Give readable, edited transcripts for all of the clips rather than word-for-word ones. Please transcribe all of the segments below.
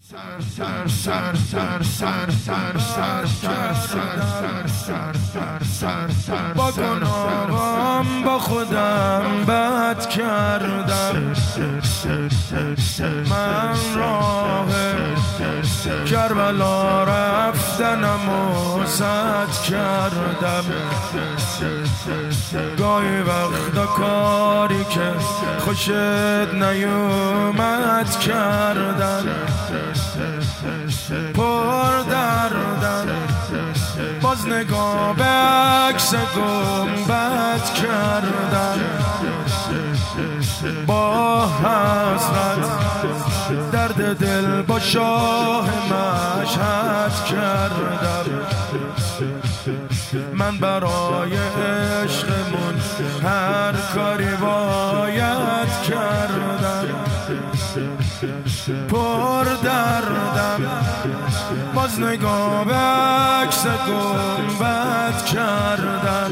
با گناهام با خودم بد کردم، من راه کربلا رفتنم و سد کردم. گاهی وقتا کاری که خوشت نیومد کردم، پر دردم باز نگاه به عکس گنبد کردم. با حسرت درد دل با شاه مشهد کردم. من برای عشقمون هر کاری باید کردم، پر دردم باز نگاه به عکس گنبد کردم.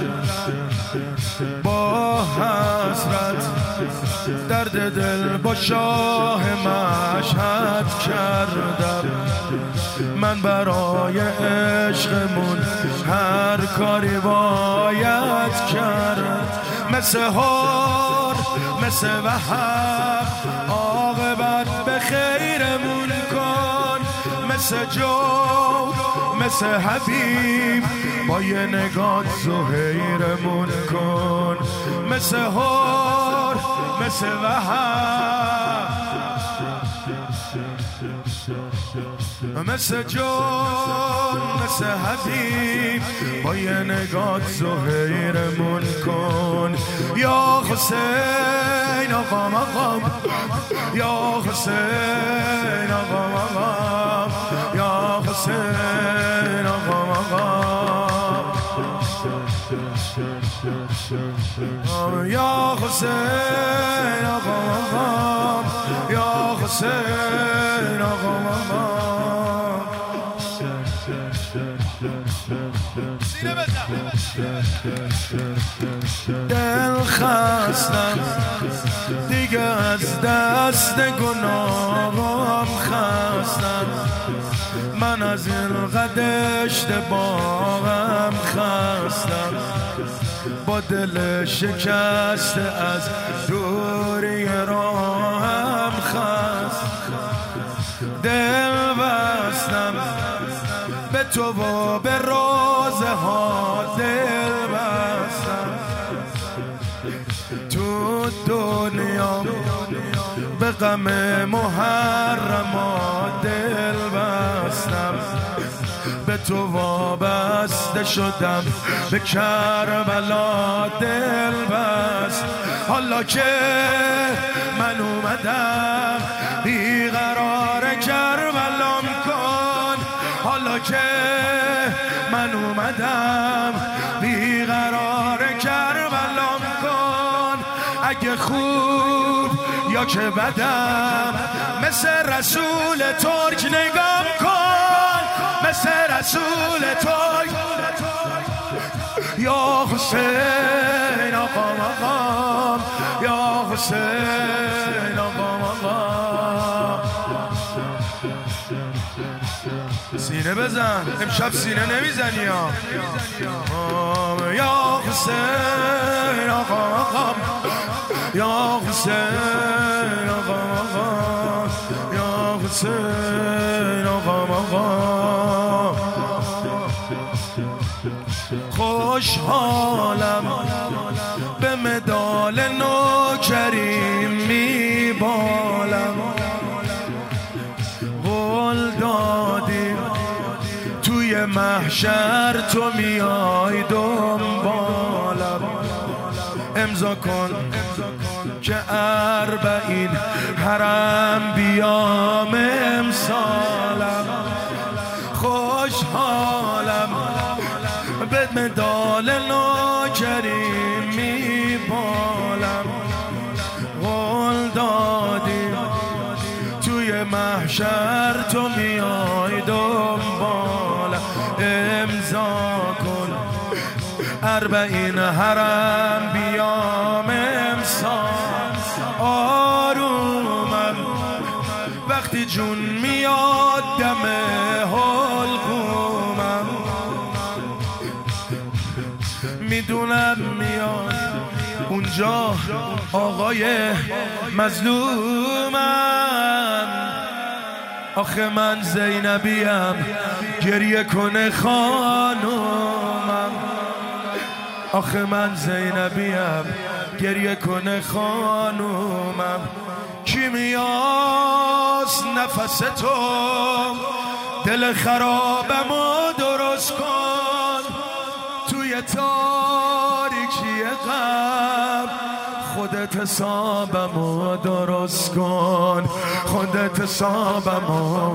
با حسرت درد دل با شاه مشهد کردم. من برای عشقمون هر کاری باید کرد. مثل هار مثل وهب عاقبت به خیرمون کن، مثل جو مثل حبیب با یه نگاه زهیرمون کن. مثل هار مثل وهب مثل جون مثل حبیب با یه نگاه زهیرمون کن. یا حسین آقام آقام، یا حسین آقام آقام، یا حسین آقام آقام، یا حسین آقام آقام، یا حسین آقام آقام. دل خستم دیگه از دست گناهام خستم، من از این قدشت باغم خستم. با دل شکسته از دوری راهم خستم. دل بستم به تو و به رازها دل بستم. تو دنیا به غم محرمات دل بستم. به تو وابسته شدم به کربلا دل بست. حالا که من اومدم بیقرار کربلام کن، حالا که من اومدم بیقرار کربلام کن. اگه خوب یا که بدم مثل رسول ترک نگام کن، مثل رسول ترک. یا حسین آقام آقام، یا حسین آقام آقام. سینه بزن امشب سینه نمیزنی یا یا حسین آقام آقام، یا حسین آقام آقام، یا حسین آقام آقام. خوشحالم به مدال نوکری میبالم. قول دادی توی محشر تو میای دنبالم. امضا کن که 40 حرم بیام امسالم. خوشحالم به مدال نوکری میبالم. قول دادی توی محشر تو میای دنبالم. امضا کن 40 حرم بیام امسال. آرومم وقتی وقتی جون میاد دم حلقومم، میدونم میاد اونجا آقای مظلومم. آخه من زینبیم گریه کنه خانومم، آخه من زینبیم گریه کنه خانومم. کیمیاست نفس تو دل خرابمو درست کن، توی تاریکی غم خودت حسابمو درست کن، خودت حسابمو.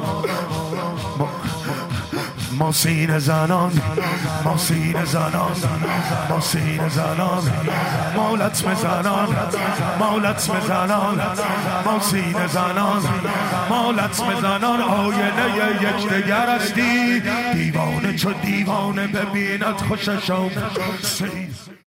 ما سینه زنان، ما سینه زنان، ما سینه زنان، مولت میزنان، مولت میزنان، ما سینه زنان، مولت میزنان. آینه یکدیگر هستی، دیوانه چو دیوانه ببیند خوششم.